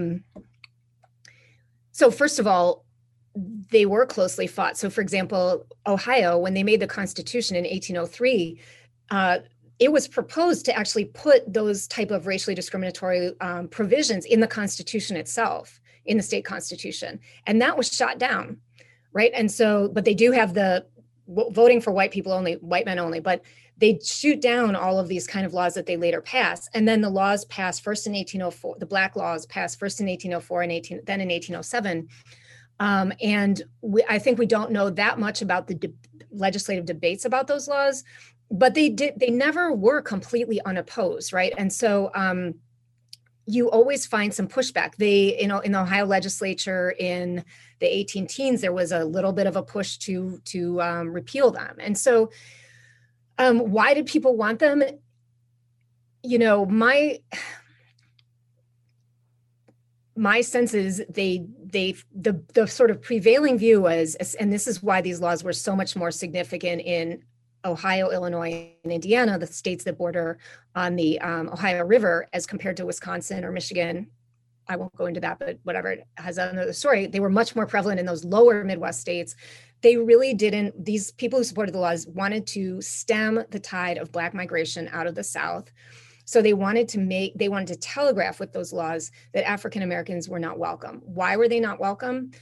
so first of all, they were closely fought. So for example, Ohio, when they made the Constitution in 1803, it was proposed to actually put those type of racially discriminatory provisions in the Constitution itself, in the state constitution. And that was shot down, right? And so, but they do have the voting for white people only, white men only, but they shoot down all of these kind of laws that they later pass. And then the laws passed first in 1804, the Black laws passed first in 1804 and then in 1807. And I think we don't know that much about the legislative debates about those laws, but they never were completely unopposed, right? And so you always find some pushback. In the Ohio legislature in the 18 teens, there was a little bit of a push to repeal them. And so why did people want them? My sense is the sort of prevailing view was, and this is why these laws were so much more significant in Ohio, Illinois, and Indiana, the states that border on the Ohio River, as compared to Wisconsin or Michigan. I won't go into that, but whatever, it has another story. They were much more prevalent in those lower Midwest states. They really didn't, these people who supported the laws wanted to stem the tide of Black migration out of the South. So they wanted to telegraph with those laws that African Americans were not welcome. Why were they not welcome?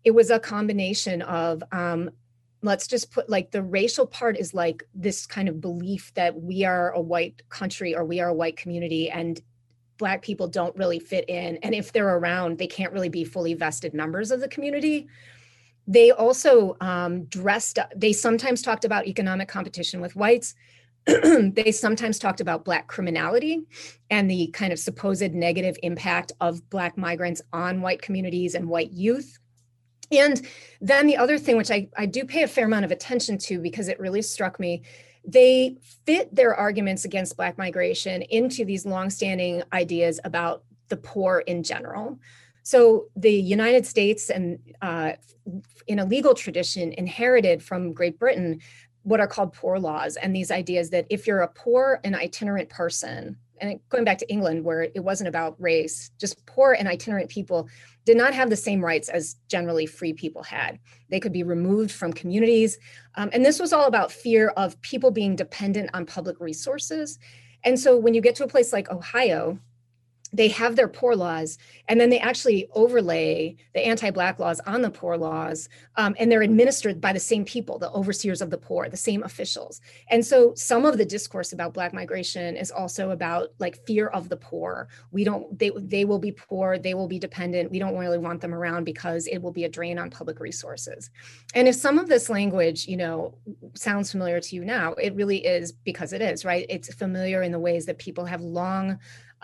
it was a combination of, let's just put like the racial part is like this kind of belief that we are a white country or we are a white community and Black people don't really fit in. And if they're around, they can't really be fully vested members of the community. They also dressed up, they sometimes talked about economic competition with whites. They sometimes talked about Black criminality and the kind of supposed negative impact of Black migrants on white communities and white youth. And then the other thing, which I do pay a fair amount of attention to because it really struck me, they fit their arguments against Black migration into these longstanding ideas about the poor in general. So the United States and in a legal tradition inherited from Great Britain what are called poor laws, and these ideas that if you're a poor and itinerant person, and going back to England where it wasn't about race, just poor and itinerant people did not have the same rights as generally free people had. They could be removed from communities. And this was all about fear of people being dependent on public resources. And so when you get to a place like Ohio, they have their poor laws, and then they actually overlay the anti-Black laws on the poor laws, and they're administered by the same people, the overseers of the poor, the same officials. And so some of the discourse about Black migration is also about like fear of the poor. They will be poor, they will be dependent. We don't really want them around because it will be a drain on public resources. And if some of this language, sounds familiar to you now, it really is because it is, right? It's familiar in the ways that people have long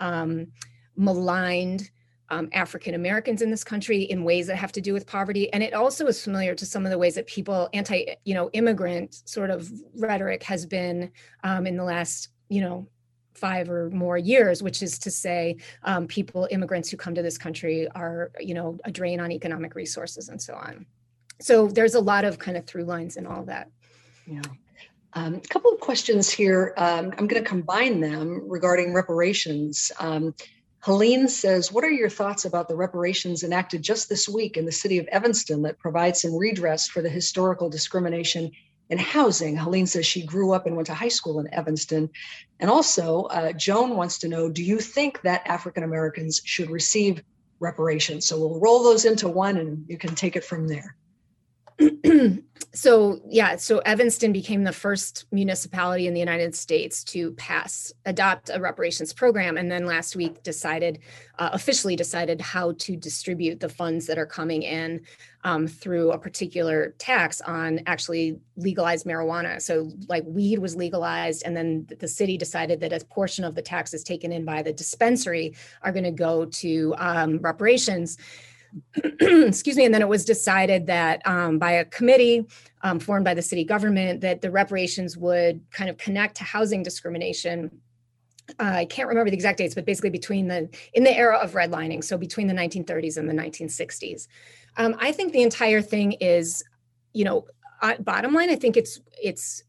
maligned African Americans in this country in ways that have to do with poverty. And it also is familiar to some of the ways that people immigrant sort of rhetoric has been in the last, 5 or more years, which is to say immigrants who come to this country are, a drain on economic resources and so on. So there's a lot of kind of through lines in all of that. Yeah. A couple of questions here. I'm going to combine them regarding reparations. Helene says, what are your thoughts about the reparations enacted just this week in the city of Evanston that provide some redress for the historical discrimination in housing? Helene says she grew up and went to high school in Evanston. And also, Joan wants to know, do you think that African Americans should receive reparations? So we'll roll those into one and you can take it from there. So Evanston became the first municipality in the United States to adopt a reparations program, and then last week officially decided how to distribute the funds that are coming in through a particular tax on actually legalized marijuana. So like weed was legalized, and then the city decided that a portion of the taxes taken in by the dispensary are going to go to reparations. Excuse me. And then it was decided that by a committee formed by the city government that the reparations would kind of connect to housing discrimination. I can't remember the exact dates, but basically in the era of redlining, so between the 1930s and the 1960s. I think the entire thing is, bottom line, I think it's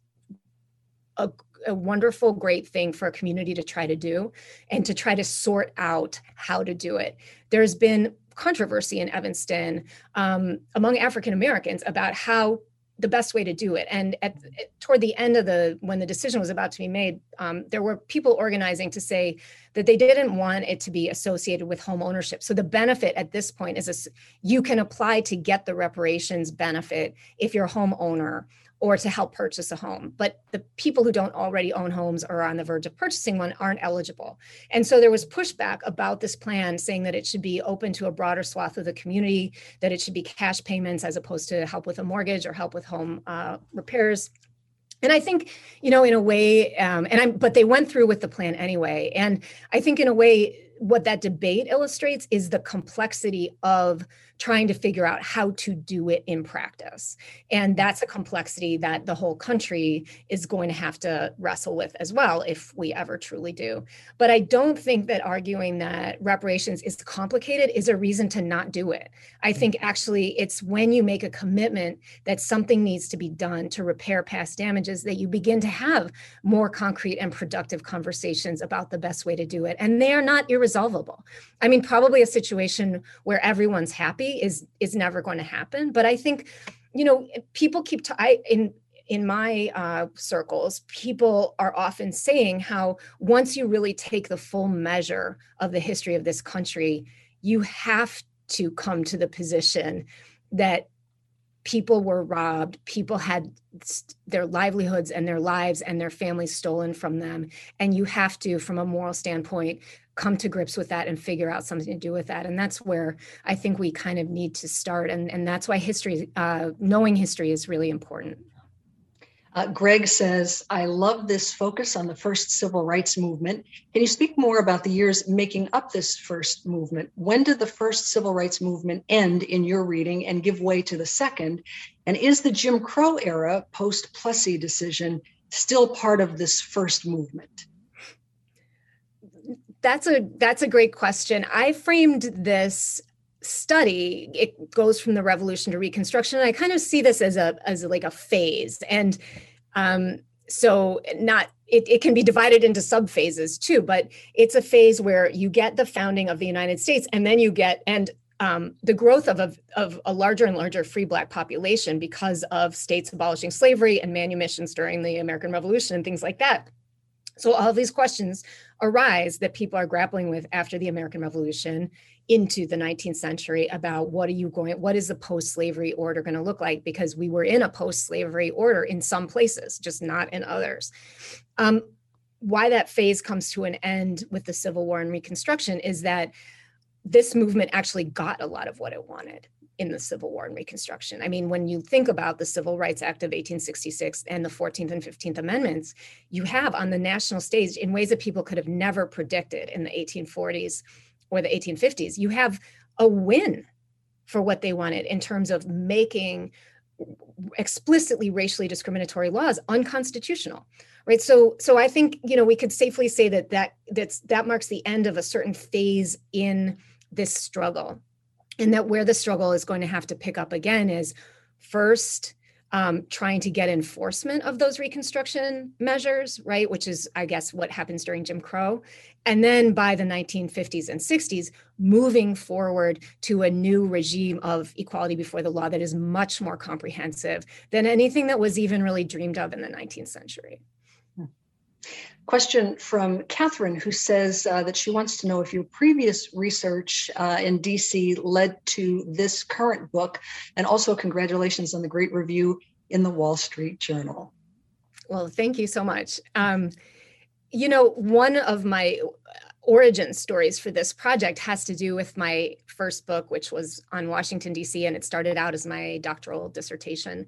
a wonderful, great thing for a community to try to do and to try to sort out how to do it. There's been controversy in Evanston among African Americans about how the best way to do it. And toward the end of when the decision was about to be made, there were people organizing to say that they didn't want it to be associated with home ownership. So the benefit at this point is you can apply to get the reparations benefit if you're a homeowner or to help purchase a home. But the people who don't already own homes or are on the verge of purchasing one aren't eligible. And so there was pushback about this plan saying that it should be open to a broader swath of the community, that it should be cash payments as opposed to help with a mortgage or help with home repairs. And I think, in a way, but they went through with the plan anyway. And I think in a way, what that debate illustrates is the complexity of trying to figure out how to do it in practice. And that's a complexity that the whole country is going to have to wrestle with as well, if we ever truly do. But I don't think that arguing that reparations is complicated is a reason to not do it. I think actually it's when you make a commitment that something needs to be done to repair past damages that you begin to have more concrete and productive conversations about the best way to do it. And they are not irresolvable. I mean, probably a situation where everyone's happy is never going to happen. But I think, people in my circles, people are often saying how once you really take the full measure of the history of this country, you have to come to the position that people were robbed, people had their livelihoods and their lives and their families stolen from them. And you have to, from a moral standpoint, come to grips with that and figure out something to do with that. And that's where I think we kind of need to start. And that's why history, knowing history is really important. Greg says, I love this focus on the first civil rights movement. Can you speak more about the years making up this first movement? When did the first civil rights movement end in your reading and give way to the second? And is the Jim Crow era post-Plessy decision still part of this first movement? That's a great question. I framed this study, it goes from the Revolution to Reconstruction. And I kind of see this as like a phase. And so it can be divided into sub-phases too, but it's a phase where you get the founding of the United States, and then you get, the growth of a larger and larger free Black population because of states abolishing slavery and manumissions during the American Revolution and things like that. So all of these questions arise that people are grappling with after the American Revolution into the 19th century about what is the post-slavery order going to look like? Because we were in a post-slavery order in some places, just not in others. Why that phase comes to an end with the Civil War and Reconstruction is that this movement actually got a lot of what it wanted in the Civil War and Reconstruction. I mean, when you think about the Civil Rights Act of 1866 and the 14th and 15th Amendments, you have on the national stage, in ways that people could have never predicted in the 1840s or the 1850s, you have a win for what they wanted in terms of making explicitly racially discriminatory laws unconstitutional, right? So I think, we could safely say that marks the end of a certain phase in this struggle. And that where the struggle is going to have to pick up again is first trying to get enforcement of those Reconstruction measures, right? Which is, I guess, what happens during Jim Crow. And then by the 1950s and 60s, moving forward to a new regime of equality before the law that is much more comprehensive than anything that was even really dreamed of in the 19th century. Question from Catherine, who says that she wants to know if your previous research in DC led to this current book, and also congratulations on the great review in the Wall Street Journal. Well, thank you so much. One of my origin stories for this project has to do with my first book, which was on Washington, DC, and it started out as my doctoral dissertation.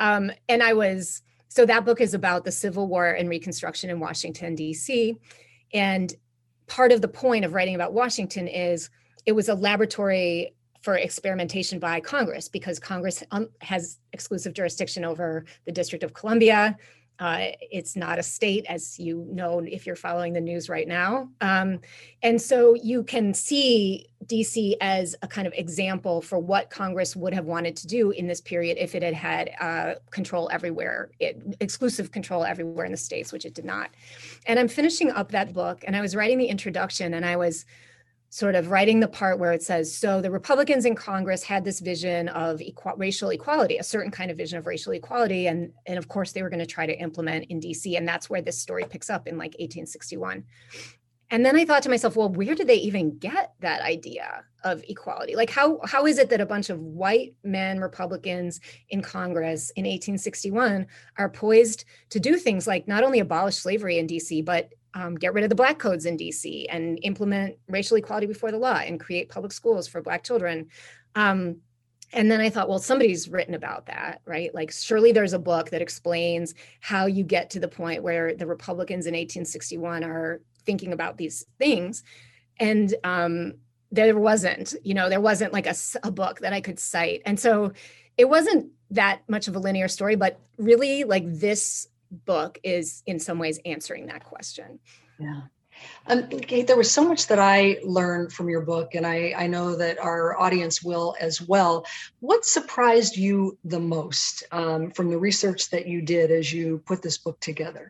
So that book is about the Civil War and Reconstruction in Washington, D.C. And part of the point of writing about Washington is it was a laboratory for experimentation by Congress, because Congress has exclusive jurisdiction over the District of Columbia. It's not a state, as you know, if you're following the news right now. And so you can see DC as a kind of example for what Congress would have wanted to do in this period if it had had control everywhere, exclusive control everywhere in the states, which it did not. And I'm finishing up that book, and I was writing the introduction, and I was sort of writing the part where it says, so the Republicans in Congress had this vision of racial equality, a certain kind of vision of racial equality. And of course, they were going to try to implement in DC. And that's where this story picks up in like 1861. And then I thought to myself, well, where did they even get that idea of equality? Like, how is it that a bunch of white men Republicans in Congress in 1861 are poised to do things like not only abolish slavery in DC, but get rid of the Black codes in DC and implement racial equality before the law and create public schools for Black children? And then I thought, well, somebody's written about that, right? Like, surely there's a book that explains how you get to the point where the Republicans in 1861 are thinking about these things. And there wasn't like a book that I could cite. And so it wasn't that much of a linear story, but really like this book is in some ways answering that question. Yeah. Kate, there was so much that I learned from your book, and I know that our audience will as well. What surprised you the most from the research that you did as you put this book together?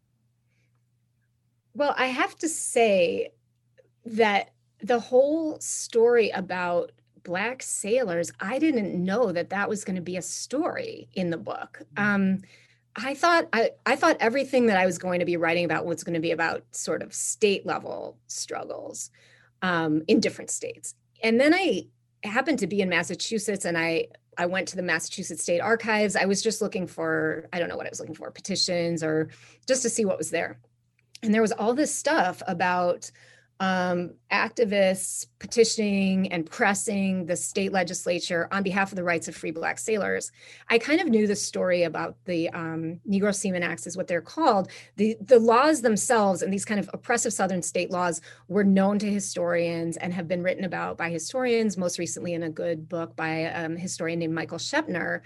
Well, I have to say that the whole story about Black sailors, I didn't know that was going to be a story in the book. I thought everything that I was going to be writing about was going to be about sort of state level struggles in different states. And then I happened to be in Massachusetts, and I went to the Massachusetts State Archives. I was just looking for, I don't know what I was looking for, petitions or just to see what was there. And there was all this stuff about activists petitioning and pressing the state legislature on behalf of the rights of free Black sailors. I kind of knew the story about the Negro Seaman Acts is what they're called. The laws themselves and these kind of oppressive Southern state laws were known to historians and have been written about by historians, most recently in a good book by a historian named Michael Shepner.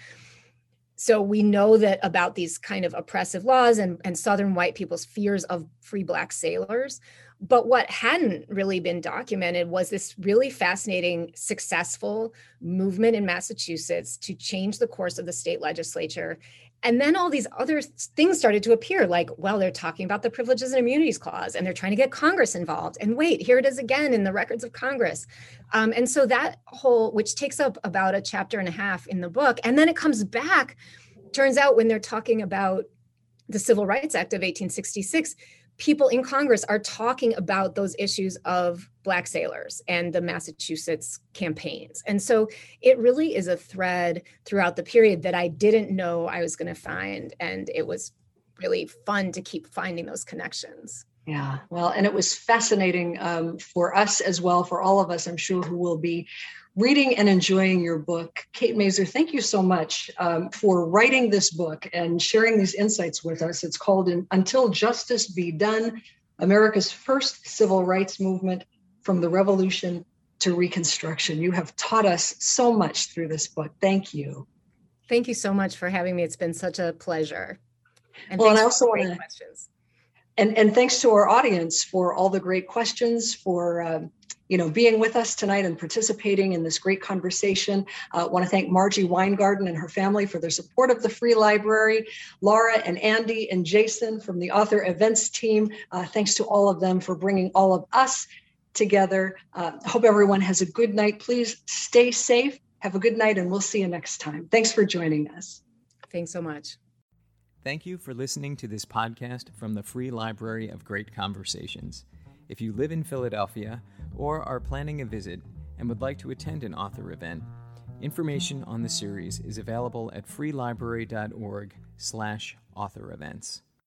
So we know that about these kind of oppressive laws and Southern white people's fears of free Black sailors. But what hadn't really been documented was this really fascinating, successful movement in Massachusetts to change the course of the state legislature. And then all these other things started to appear, like, well, they're talking about the Privileges and Immunities Clause, and they're trying to get Congress involved. And wait, here it is again in the records of Congress. And so that whole, which takes up about a chapter and a half in the book, and then it comes back, turns out when they're talking about the Civil Rights Act of 1866, people in Congress are talking about those issues of Black sailors and the Massachusetts campaigns. And so it really is a thread throughout the period that I didn't know I was going to find. And it was really fun to keep finding those connections. Yeah, well, and it was fascinating for us as well, for all of us, I'm sure, who will be reading and enjoying your book. Kate Mazur, thank you so much for writing this book and sharing these insights with us. It's called Until Justice Be Done, America's First Civil Rights Movement from the Revolution to Reconstruction. You have taught us so much through this book. Thank you. Thank you so much for having me. It's been such a pleasure. And I also want to questions. And thanks to our audience for all the great questions, for being with us tonight and participating in this great conversation. I want to thank Margie Weingarten and her family for their support of the Free Library, Laura and Andy and Jason from the Author Events team. Thanks to all of them for bringing all of us together. Hope everyone has a good night. Please stay safe. Have a good night, and we'll see you next time. Thanks for joining us. Thanks so much. Thank you for listening to this podcast from the Free Library of Great Conversations. If you live in Philadelphia or are planning a visit and would like to attend an author event, information on the series is available at freelibrary.org/author events.